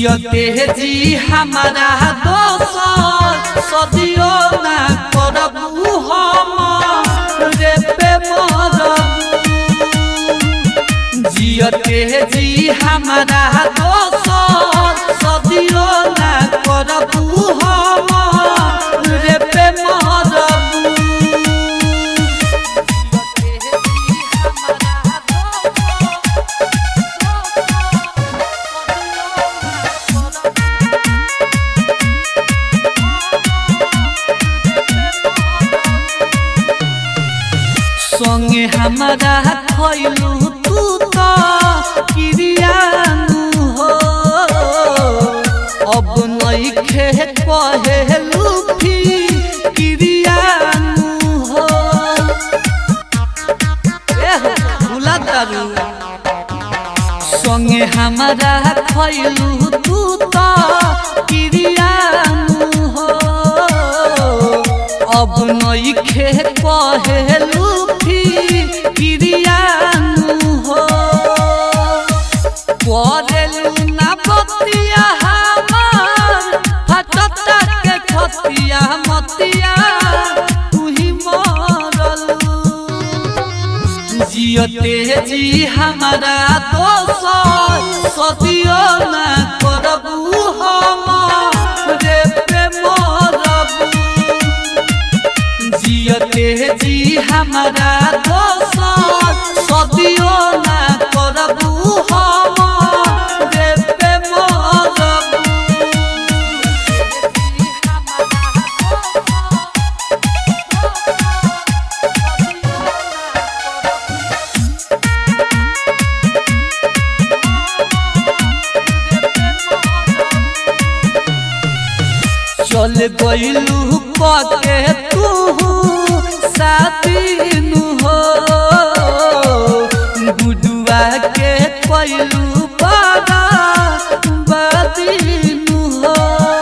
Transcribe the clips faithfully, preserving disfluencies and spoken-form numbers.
जियते जी हमारा दोसर सदियो ना करबू हम रे पे मरबू। जियते जी हमारा दोसर सदियो ना करबू हम रे पे मरबू। संगे हमारा खैलू तू तो क्रियानु हो अब नहीं खे कहलू क्रियानु हो भूला तारू। संगे हमारा खैलू तू तो क्रियानु हो अब नहीं खे कहलू क्रियानु हो। करेलू ना बतिया हमार फटता के खतिया मतिया तू ही मरलू। जियते जी हमारा दोसर सदियो ना करबू हम रे पे मरबू। जियते जी हमारा दोसर सदियो ना करबू हम रे पे मरबू। चल गइलू पके तू साथीनु हो गुडुआ के कैलू बड़ा बदीनु हो।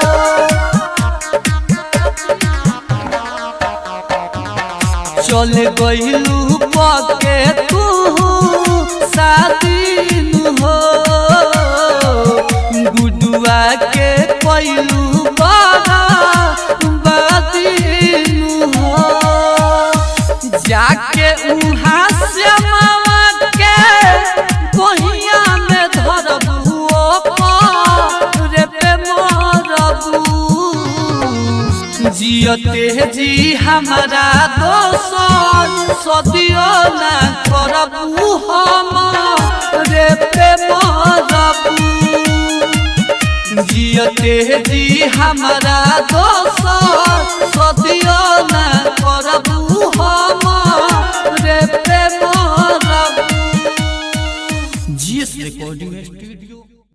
चल गइलू पके तू साथीनु हो गुडुआ के कैलू जाके उहाँ से मावा के गोहिया में धरबू रे पे मरबू। जियते जी हमारा दोसर सदियो ना करबू हम रे पे मरबू। जियते जी हमारा दोसर सदियो ना करबू हम रे पे मरबू। GS recording studio.